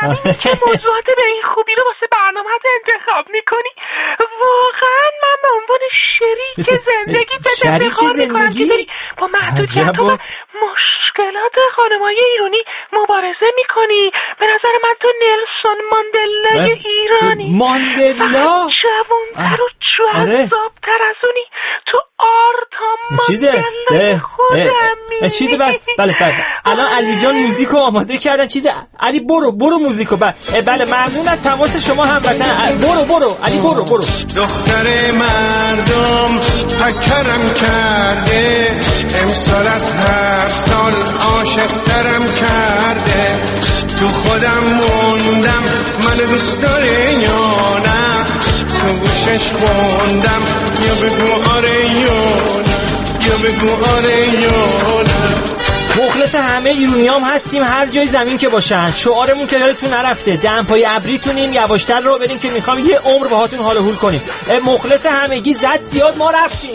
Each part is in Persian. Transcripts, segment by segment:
همینی که موضوعات به این خوبی رو واسه برنامه‌ت انتخاب میکنی. واقعا من به عنوان شریک زندگی به دنبال میکنم که داری با محدودیت و مشکلات خانم‌های ایرانی مبارزه میکنی. به نظر من تو نلسون ماندلای ایرانی، ماندلا جوان‌تر و جذاب‌تر از اونی. تو آرتا ماندلای خودم چیزه. بله الان علی جان موزیکو آماده کردن. چیزه علی برو موزیکو. بله ممنون از تماس شما هموطن. برو علی برو. دختر مردم پکرم کرده، امسال از هر سال عاشق‌ترم کرده. تو خودم موندم من دوست داره یا نه، تو گوشش خوندم یا بگو آره یا بگو آره یا نه. مخلص همه ایرونیام هستیم هر جای زمین که باشن. شعارمون که یادتون نرفته، دمپای ابریتونیم، یواشتر رو بریم که میخوام یه عمر باهاتون حال و هول کنیم. مخلص همگی. زد زیاد ما رفتیم.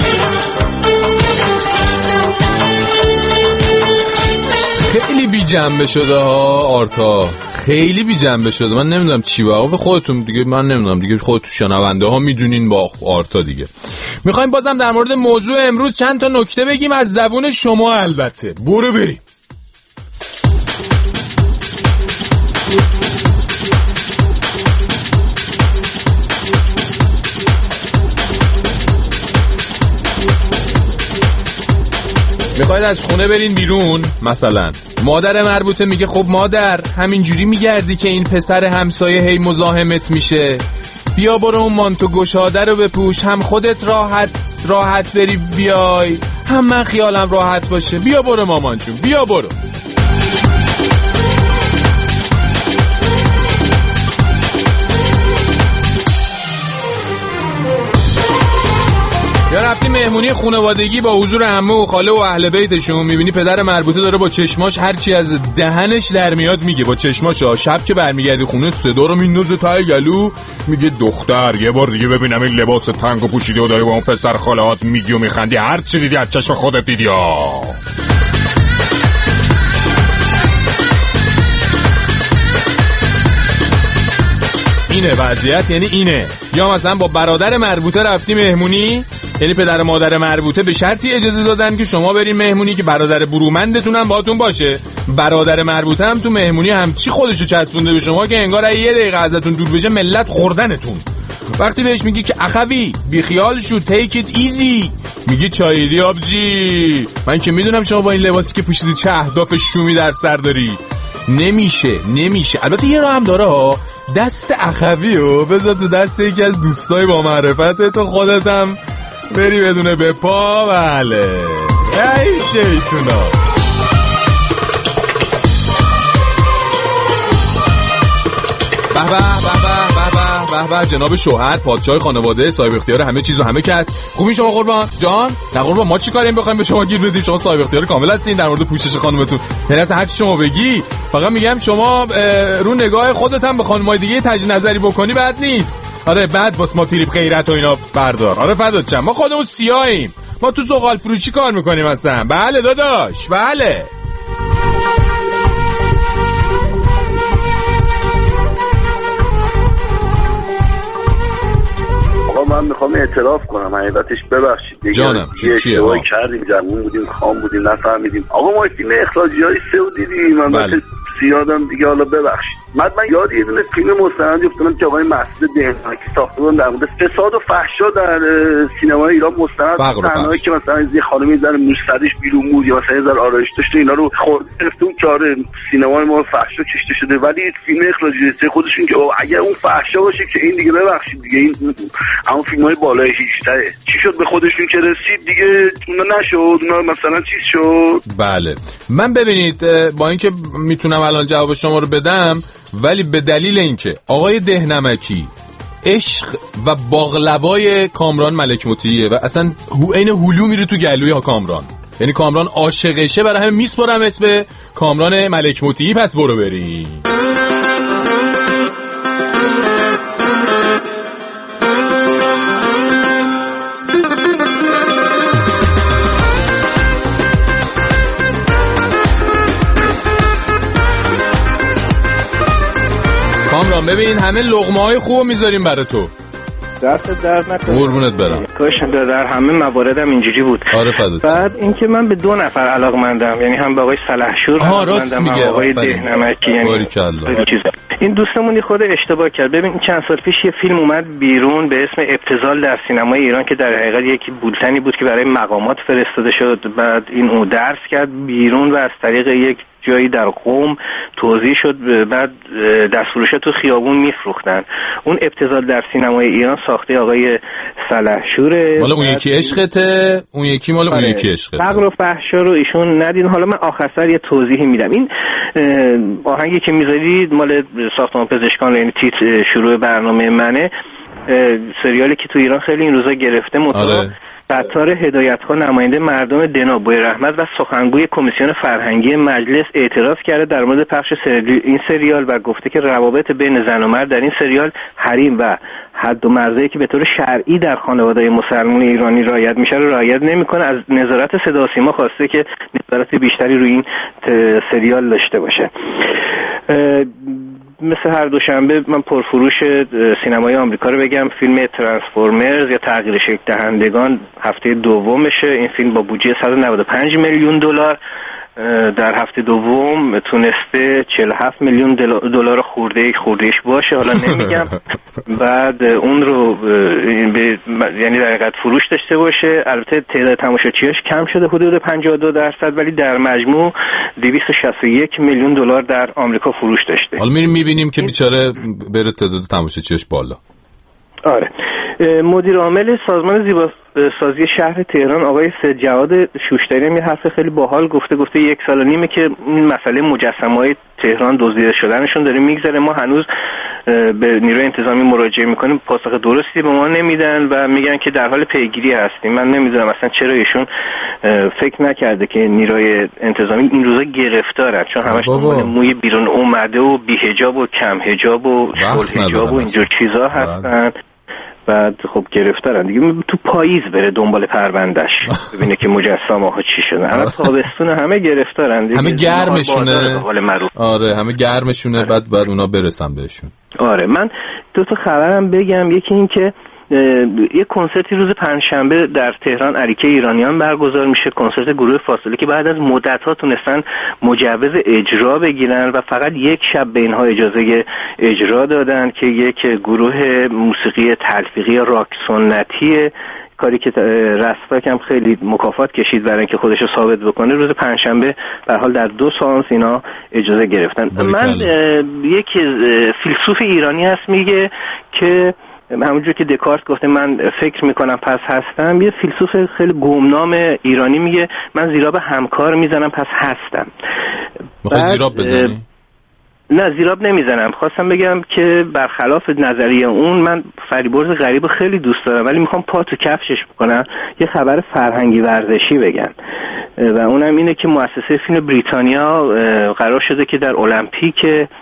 خیلی بی جنبه شده ها آرتا، خیلی بی جنبه شده. من نمیدونم چی باید به خودتون دیگه، من نمیدونم دیگه، خودتون شنونده ها میدونین با آرتا دیگه. میخوایم بازم در مورد موضوع امروز چند تا نکته بگیم از زبون شما. البته برو بریم. میخواید از خونه برین بیرون، مثلا مادر مربوطه میگه خب مادر همینجوری میگردی که این پسر همسایه هی مزاحمت میشه، بیا برو اون مانتو گشاده رو بپوش، هم خودت راحت بری بیای، هم من خیالم راحت باشه. بیا برو مامان جون، بیا برو. یا رفتی مهمونی خانوادگی با حضور عمه و خاله و اهل بیتشون، میبینی پدر مربوطه داره با چشماش هرچی از دهنش در میاد میگه، با چشماش. شب که برمیگردی خونه صدا رو میندازه ته گلو، میگه دختر یه بار دیگه ببینم این لباس تنگو پوشیدی و داری با اون پسر خالهات میگی و میخندی، هر چی دیدی از چشم خودت دیدی. اینه وضعیت، یعنی اینه. یا مثلا با برادر مربوطه رفتی مهمونی، یعنی پدر و مادر مربوطه به شرطی اجازه دادن که شما برین مهمونی که برادر برومندتون هم باهاتون باشه. برادر مربوطه هم تو مهمونی همچی خودشو چسبونده به شما که انگار یه دقیقه ازتون دور بشه ملت خوردنتون. وقتی بهش میگی که اخوی بیخیال شو، تیک ایت ایزی، میگی چایدی آبجی، من که میدونم شما با این لباسی که پوشیدی چه اهداف شومی در سر داری. نمیشه. البته یه راه هم داره ها، دست اخویو بذار تو دست یکی از دوستای با معرفت تو، خودت هم بری بدونه به پا. بله ای شیطونا. به جناب شوهر، پادشاه خانواده، صاحب اختیار همه چیز و همه کس. خوبین شما قربان جان؟ نه قربان، ما چی کاریم بخوایم به شما گیر بدیم؟ شما صاحب اختیار کامل هستین در مورد پوشش خانومتون. پس هر چی شما بگی، فقط میگم شما رو نگاه خودت هم به خانمای دیگه تجدید نظری بکنی بد نیست. آره بعد واسه ما تریپ غیرت و اینا بردار. آره فدات شم، ما خودمون سیاهیم، ما تو زغال فروشی کار میکنیم اصلا. بله داداش، بله. من میخوام اعتراف کنم، حقیقتش ببخشید جانم، یه اشتباهی کردیم، جوون بودیم، خام بودیم، نفهمیدیم. آقا ما فیلم اخراجی‌های سئو دیدیم، من یادم دیگه، حالا ببخشید. من یاد یه دونه فیلم مستندی افتادم که آقای مسعود دهناکی ساخته بودن در مورد فساد و فحشا در سینمای ایران. مستند تنهایی که مثلا یه خانمی در موش‌زدش بیرون بود یا مثلا در آرایش داشته، اینا رو خورده گرفته اون کاره سینمای ما فحشا کشته شده. ولی فیلم اخراجی خودشون که اگه اون فحشا باشه که این دیگه ببخشید دیگه، این اون فیلمای بالای 18 چی شد به خودشون که رسید دیگه، اونا نشد، اونا مثلا چیز شد. بله من ببینید با اینکه میتونم الان جواب شما رو بدم، ولی به دلیل اینکه آقای دهنمکی عشق و باقلوای کامران ملک مطیعیه و اصلا عین هلو میره تو گلوی کامران، یعنی کامران عاشقشه، برای همه میسپرمت به کامران ملک مطیعی. پس برو بریم. کامران ببین همه لقمه‌های خوب میذاریم برای تو. دست درد نکنه. قربونت برم. کاش در همه مواردم اینجوری بود. آره فدات. بعد اینکه من به 2 نفر علاقمندم، یعنی هم به آقای سلحشور راست میگه، آقای دهنمکی. یعنی این دوستمون خود اشتباه کرد. ببین چند سال پیش یه فیلم اومد بیرون به اسم ابتذال در سینمای ایران که در حقیقت یکی بولتنی بود که برای مقامات فرستاده شد. بعد این او درس کرد بیرون و از طریق یک جایی در قم توزیع شد، بعد دستفروشا تو خیابون میفروختن. اون ابتذال در سینمای ایران ساخته آقای سلحشوره. مال اون یکی عشقته، اون یکی مال اون یکی عشقته. فقر و فحشا رو ایشون ندید. حالا من آخر سر یه توضیحی میدم. این آهنگی که میذارید مال ساختمان پزشکان، یعنی تیتر شروع برنامه منه، سریالی که تو ایران خیلی این روزا گرفته. ستار هدایت‌ها نماینده مردم دنا بوی رحمت و سخنگوی کمیسیون فرهنگی مجلس اعتراض کرده در مورد پخش این سریال و گفته که روابط بین زن و مرد در این سریال حریم و حد و مرزی که به طور شرعی در خانواده‌های مسلمان ایرانی رعایت میشه رو رعایت نمی‌کنه. از نظارت صدا و سیما خواسته که نظارت بیشتری روی این سریال داشته باشه. مثل هر دوشنبه من پرفروش سینمای آمریکا رو بگم. فیلم ترانسفورمرز یا تغییر شکل دهندگان هفته دومشه. این فیلم با بودجه 195 میلیون دلار در هفته دوم تونسته 47 میلیون دلار خوردهش باشه. حالا نمیگم بعد اون رو یعنی در حقیقت فروش داشته باشه. البته تعداد تماشاچیاش کم شده حدود 52%، ولی در مجموع 261 میلیون دلار در آمریکا فروش داشته. حالا میریم میبینیم که بیچاره بره تعداد تماشاچیاش بالا. آره. مدیر عامل سازمان زیباسازی شهر تهران آقای سید جواد شوشتری هم یه حرف خیلی باحال گفته 1.5 سال که این مسئله مجسمه‌های تهران دزدیده شدنشون داره میگذره. ما هنوز به نیروی انتظامی مراجعه میکنیم، پاسخ درستی به ما نمیدن و میگن که در حال پیگیری هستیم. من نمیدونم اصلا چرا ایشون فکر نکرده که نیروی انتظامی این روزا گرفتارن، چون همش دنبال موی بیرون اومده و بی‌حجاب و کم حجاب و شل حجاب و اینجور چیزا هستن. بعد خب گرفتارن دیگه. تو پاییز بره دنبال پروندهش ببینه که مجسمه ها چی شدن. همه تابستون همه گرفتارن دیگه. همه گرمشونه. آره همه گرمشونه. بعد اونا برسن بهشون. آره من 2 تا خبرم بگم. یکی این که یک کنسرتی روز پنجشنبه در تهران عریکه ایرانیان برگزار میشه. کنسرت گروه فاصله که بعد از مدت‌ها تونستن مجوز اجرا بگیرن و فقط یک شب به اینها اجازه اجرا دادن که یک گروه موسیقی تلفیقی راک سنتی، کاری که رستاک هم خیلی مکافات کشید برای اینکه خودش رو ثابت بکنه، روز پنجشنبه به حال در 2 سانس اینا اجازه گرفتن. من یک فیلسوف ایرانی هست میگه که همونجور که دکارت گفته من فکر میکنم پس هستم، یه فیلسوف خیلی گمنام ایرانی میگه من زیراب همکار میزنم پس هستم. میخوای زیراب بزنی؟ نه زیراب نمیزنم. خواستم بگم که برخلاف نظریه اون من فریبرز غریب خیلی دوست دارم، ولی میخوام پا تو کفشش بکنم یه خبر فرهنگی ورزشی بگم و اونم اینه که مؤسسه فیلم بریتانیا قرار شده که در المپیک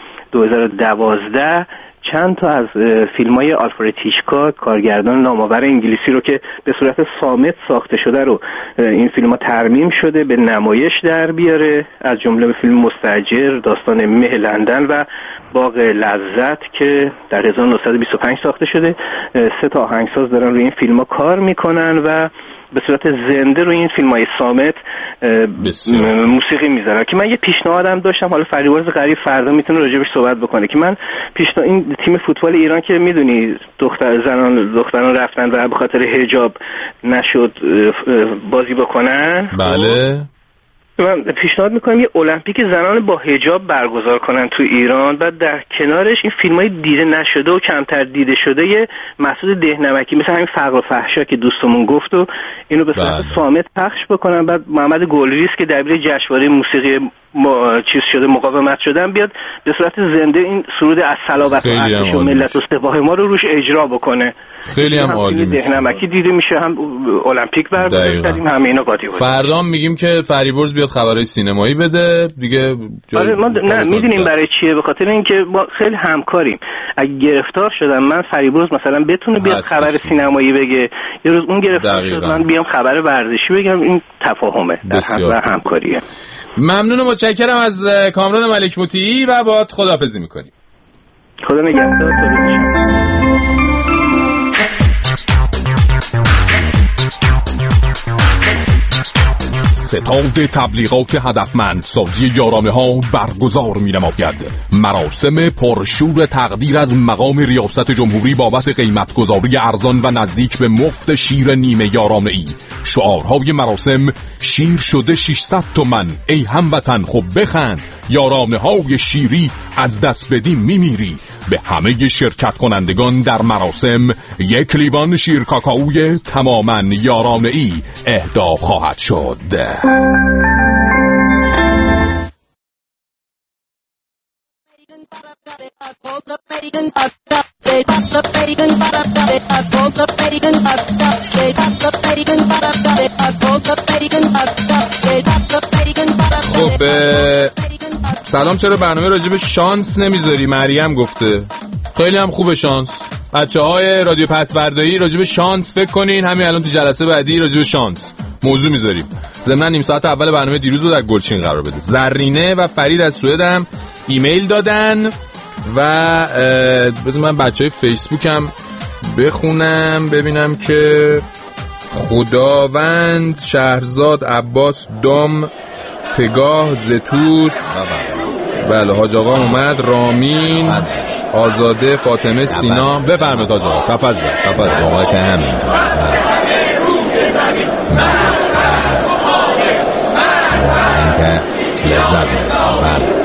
2012 چند تا از فیلم‌های آلفرد هیچکاک کارگردان نامآور انگلیسی رو که به صورت صامت ساخته شده رو این فیلم‌ها ترمیم شده به نمایش در بیاره، از جمله فیلم مستاجر، داستان مه لندن و باغ لذت که در 1925 ساخته شده. 3 تا آهنگساز دارن روی این فیلم‌ها کار میکنن و به صورت زنده روی این فیلم‌های صامت موسیقی میذارن. که من یه پیشنهادم داشتم، حالا فریبرز غریب فردا میتونه راجعش صحبت بکنه، که من این تیم فوتبال ایران که میدونی دختران رفتن و به خاطر حجاب نشد بازی بکنن. بله من پیشنهاد میکنم یه المپیک زنان با حجاب برگزار کنن تو ایران، بعد در کنارش این فیلمای دیده نشده و کمتر دیده شده یه مسعود دهنمکی مثل همین فقر و فحشا که دوستمون گفت و اینو به صورت صامت پخش بکنن. بعد محمد گلریز که دبیر جشنواره موسیقی مقاومت شدن بیاد به صورت زنده این سرود از صلابت و ارتش و ملت و سپاه ما رو روش اجرا بکنه. خیلی هم عالی میشه. دهنمکی دیده میشه، هم المپیک برگزار کردیم، همه اینا قاطی بود. فردا میگیم که فریبرز بیاد خبرای سینمایی بده دیگه. آره ما میدونیم برای چیه، به خاطر اینکه ما خیلی همکاریم. اگه گرفتار شدم من فریبرز مثلا بتونه بیاد خبر سینمایی بگه، یه روز اون گرفتار شد من بیام خبر ورزشی بگم، این تفاهمه در همکاریه. ممنونم، متشکرم از کامران ملک مطیعی و باهات خداحافظی میکنیم. خدا نگهدار. ستاد تبلیغات هدفمند سازی یارانه ها برگزار می نماید. مراسم پرشور تقدیر از مقام ریاست جمهوری بابت قیمتگذاری ارزان و نزدیک به مفت شیر نیمه یارانه ای. شعارهای مراسم: شیر شده 600 تومن، ای هموطن خب بخند، یارانه های شیری از دست بدیم میمیری. به همه شرکت کنندگان در مراسم 1 لیوان شیر کاکائوی تماماً یارانه ای اهدا خواهد شد. خب سلام، چرا برنامه راجب شانس نمیذاری؟ مریم گفته. خیلی هم خوبه شانس. بچه‌های رادیو پسوردایی راجب شانس فکر کنین، همین الان تو جلسه بعدی راجب شانس موضوع میذاریم. ضمن نیم ساعت اول برنامه دیروز رو در گلچین قرار بده. زرینه و فرید از سوئد هم ایمیل دادن و بذار من بچهای فیسبوکم بخونم ببینم که خداوند، شهرزاد، عباس، دام، پگاه، زتوس، بله، حاج آقا اومد، رامین، آزاده، فاطمه، سینا. بفرمایید حاج آقا. تفضل آقا. که همین لذت بله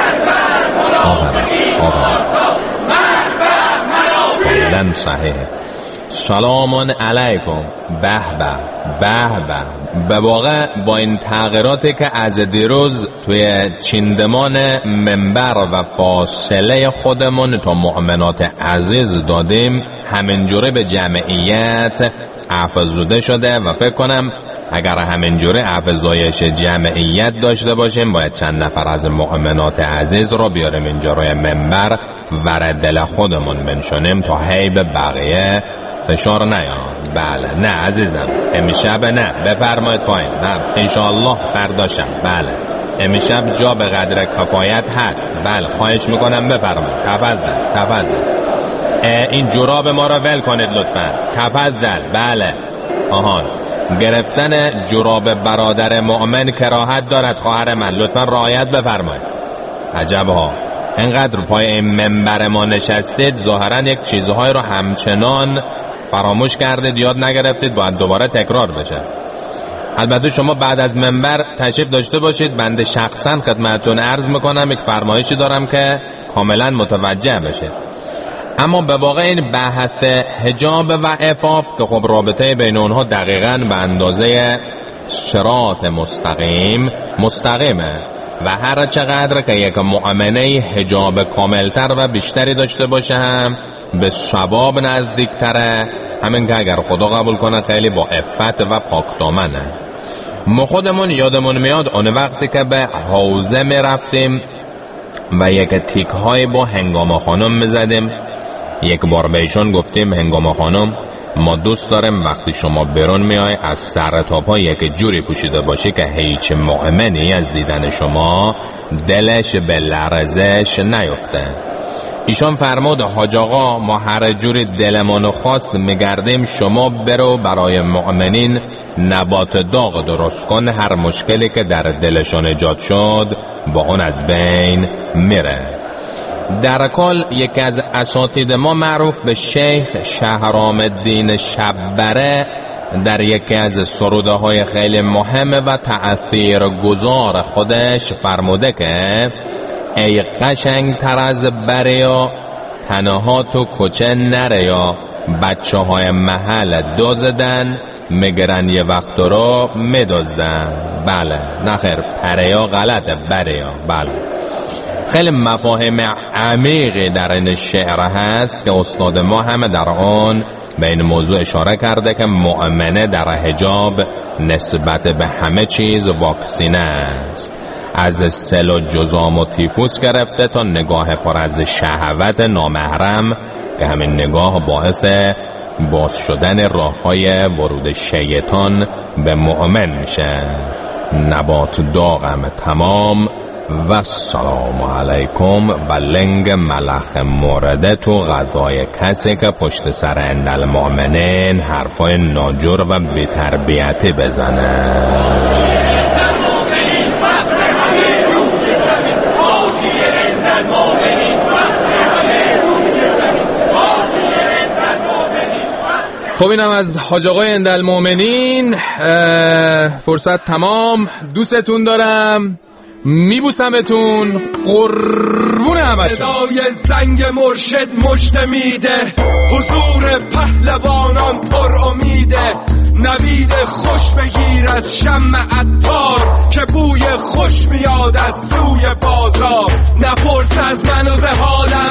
کاملا صحیحه. سلام علیکم. به به واقع با این تغییراتی که از دیروز توی چیندمان منبر و فاصله خودمون تا مؤمنات عزیز دادیم، همینجوری به جمعیت افزوده شده و فکر کنم اگر همینجوری افزایش جمعیت داشته باشیم باید چند نفر از مؤمنات عزیز رو بیاریم اینجا روی منبر و دل خودمون بنشونیم تا هی به بقیه فشار نیاد. بله نه عزیزم، امشب نه، بفرمایید پایین. نه انشاءالله فرداشم. بله امشب جا به قدر کفایت هست. بله خواهش میکنم بفرمایید. تفضل. این جراب ما را ول کنید لطفا. تفضل. بله آهان، گرفتن جراب برادر مؤمن کراهت دارد خواهر من، لطفا رعایت بفرمایید. عجبها، اینقدر پای این منبر ما نشستید ظاهرا یک چیزهای رو همچنان فراموش کردید، یاد نگرفتید، باید دوباره تکرار بشه. البته شما بعد از منبر تشریف داشته باشید. بنده شخصا خدمتتون عرض میکنم یک فرمایشی دارم که کاملا متوجه بشید. اما به واقع این بحث حجاب و عفاف که خب رابطه بین اونها دقیقاً به اندازه صراط مستقیمه و هر چقدر که یک مؤمنه حجاب کاملتر و بیشتری داشته باشه هم به ثواب نزدیکتره. همین که اگر خدا قبول کنه خیلی با عفت و پاکدامنه. ما خودمون یادمون میاد اون وقتی که به حوزه می رفتیم و یک تیک های با هنگامه خانم می زدیم. یک بار بهشون گفتیم هنگامه خانم ما دوست داریم وقتی شما برون میای از سر تا پا یک جوری پوشیده باشی که هیچ مؤمنی از دیدن شما دلش به لرزش نیفته. ایشان فرمود حاج آقا ما هر جوری دلمون خواست میگردیم، شما برو برای مؤمنین نبات داغ درست کن، هر مشکلی که در دلشون ایجاد شد با اون از بین میره. در کل یکی از اساتید ما معروف به شیخ شهرام الدین شببره در یکی از سروده های خیلی مهم و تأثیرگذار خودش فرموده که ای قشنگ تر از بریا تنها تو کچه نریا، بچه های محل دزدن میگرن یه وقت رو میدزدن. بله نخیر، پریا غلطه، بریا. بله خیلی مفاهیم عمیقی در این شعر هست که استاد ما هم در آن به این موضوع اشاره کرده که مؤمنه در حجاب نسبت به همه چیز واکسینه است، از سل و جزام و تیفوس گرفته تا نگاه پر از شهوت نامحرم که همین نگاه باعث باز شدن راه‌های ورود شیطان به مؤمن میشه. نبات داغم تمام و السلام علیکم و لنگ ملخ مورده تو غذای کسی که پشت سر اندالمؤمنین حرفای ناجور و بی‌تربیتی بزنه. خب اینم از حاج آقای اندالمؤمنین. فرصت تمام. دوستتون دارم، میبوسمتون، قربون همتون. صدای زنگ مرشد مژده میده، حضور پهلوانان پر امیده. نوید خوش بگیر از شمع عطار که بوی خوش میاد از سوی بازار. نپرس از من و حالم